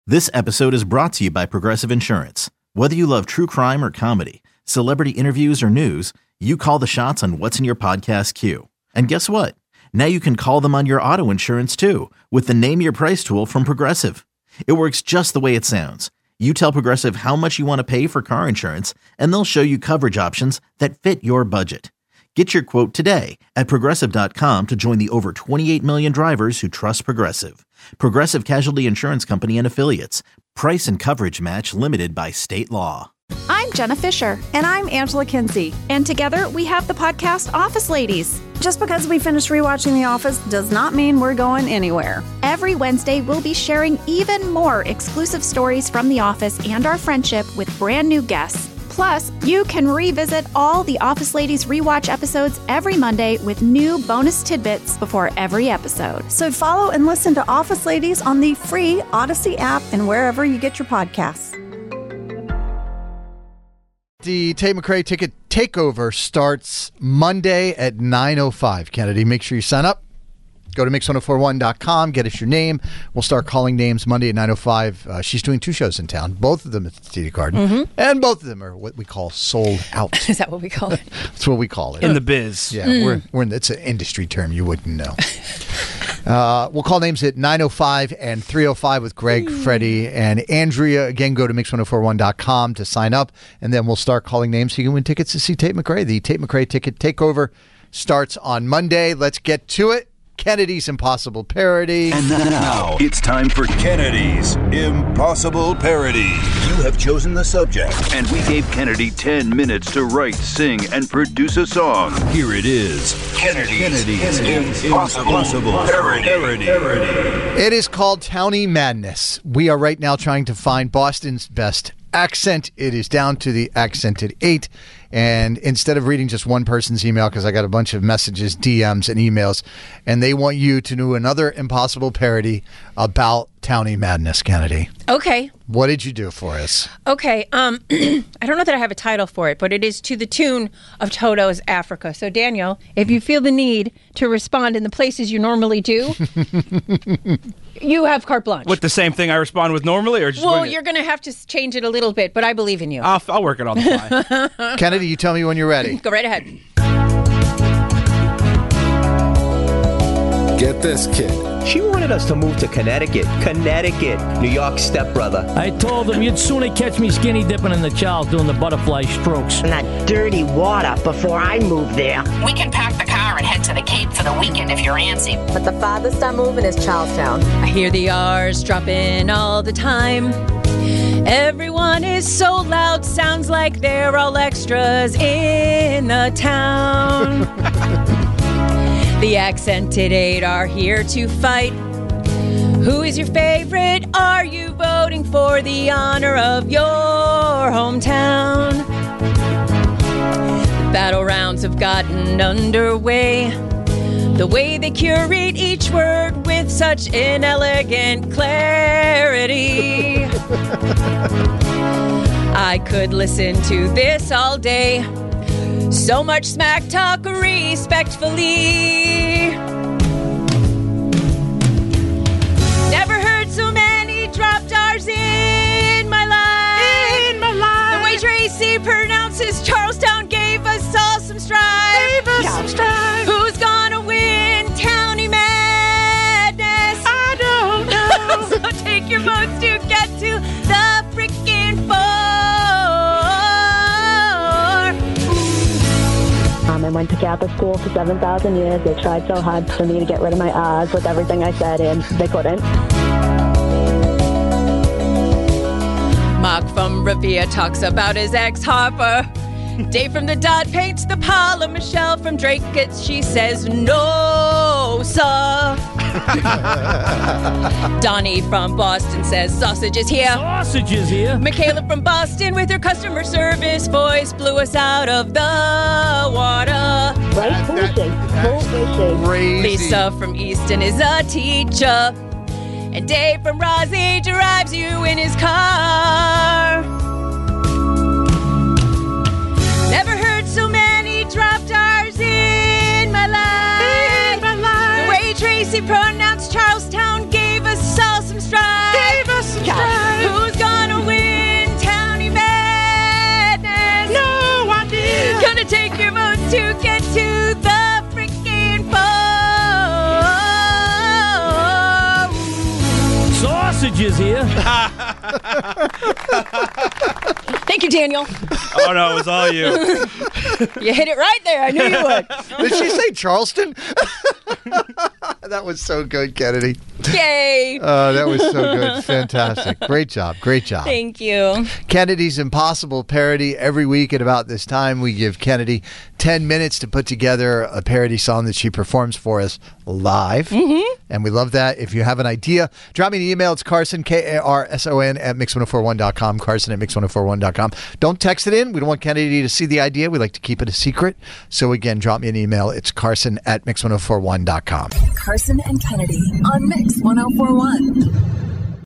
This episode is brought to you by Progressive Insurance. Whether you love true crime or comedy, celebrity interviews or news, you call the shots on what's in your podcast queue. And guess what? Now you can call them on your auto insurance too with the Name Your Price tool from Progressive. It works just the way it sounds. You tell Progressive how much you want to pay for car insurance, and they'll show you coverage options that fit your budget. Get your quote today at Progressive.com to join the over 28 million drivers who trust Progressive. Progressive Casualty Insurance Company and Affiliates. Price and coverage match limited by state law. I'm Jenna Fisher. And I'm Angela Kinsey. And together we have the podcast Office Ladies. Just because we finished rewatching The Office does not mean we're going anywhere. Every Wednesday, we'll be sharing even more exclusive stories from The Office and our friendship with brand new guests. Plus, you can revisit all the Office Ladies rewatch episodes every Monday with new bonus tidbits before every episode. So follow and listen to Office Ladies on the free Odyssey app and wherever you get your podcasts. The Tate McRae Ticket Takeover starts Monday at 9:05. Kennedy, make sure you sign up. Go to mix1041.com, get us your name. We'll start calling names Monday at 9:05. She's doing two shows in town, both of them at the TD Garden, and both of them are what we call sold out. Is that what we call it? That's what we call it. In the biz. Yeah, we're in, it's an industry term you wouldn't know. We'll call names at 9:05 and 3:05 with Greg, Freddie, and Andrea. Again, go to mix1041.com to sign up, and then we'll start calling names so you can win tickets to see Tate McRae. The Tate McRae Ticket Takeover starts on Monday. Let's get to it. Kennedy's Impossible Parody. And now it's time for Kennedy's Impossible Parody. You have chosen the subject, and we gave Kennedy 10 minutes to write, sing, and produce a song. Here it is. Kennedy's Impossible Parody. It is called Townie Madness. We are right now trying to find Boston's best accent. It is down to the accented 8. And instead of reading just one person's email, because I got a bunch of messages, DMs, and emails, and they want you to do another impossible parody about Townie Madness, Kennedy. Okay. What did you do for us? Okay. I don't know that I have a title for it, but it is to the tune of Toto's Africa. So, Daniel, if you feel the need to respond in the places you normally do, you have carte blanche. With the same thing I respond with normally? Or just well, you're going to have to change it a little bit, but I believe in you. I'll work it on the fly. Kennedy, you tell me when you're ready. Go right ahead. Get this, kid. She wanted us to move to Connecticut. New York's stepbrother. I told him you'd sooner catch me skinny dipping in the Charles doing the butterfly strokes. In that dirty water before I move there. We can pack the car and head to the Cape for the weekend if you're antsy. But the farthest I'm moving is Charlestown. I hear the R's dropping all the time. Everyone is so loud, sounds like they're all extras in the town. The accented 8 are here to fight. Who is your favorite? Are you voting for the honor of your hometown? The battle rounds have gotten underway. The way they curate each word with such inelegant clarity. I could listen to this all day. So much smack talk respectfully. Never heard so many dropped R's in my life. The way Tracy pronounces Charlestown gave us all some strife. Who's gonna win Townie Madness? I don't know. So take your votes to get to the freaking 4. I went to Catholic school for 7,000 years. They tried so hard for me to get rid of my R's with everything I said, and they couldn't. Mark from Revere talks about his ex Harper. Dave from the Dot paints the parlor. Michelle from Drake gets, she says, no, sir. Donnie from Boston says, sausage is here. Sausage is here. Michaela from Boston with her customer service voice blew us out of the water. Right? Foolishing. Crazy. Lisa from Easton is a teacher. And Dave from Raleigh drives you in his car. Never heard so many dropped R's in my life. The way Tracy pronounced Charlestown gave us all some strife. Stooges here. Thank you, Daniel. Oh, no, it was all you. You hit it right there. I knew you would. Did she say Charleston? That was so good, Kennedy. Yay. That was so good. Fantastic. Great job. Great job. Thank you. Kennedy's Impossible Parody. Every week at about this time, we give Kennedy 10 minutes to put together a parody song that she performs for us live. Mm-hmm. And we love that. If you have an idea, drop me an email. It's Carson, Karson, at mix1041.com. Carson at mix1041.com. Don't text it in. We don't want Kennedy to see the idea. We like to keep it a secret. So again, drop me an email. It's Carson at mix1041.com. Carson and Kennedy on Mix 1041.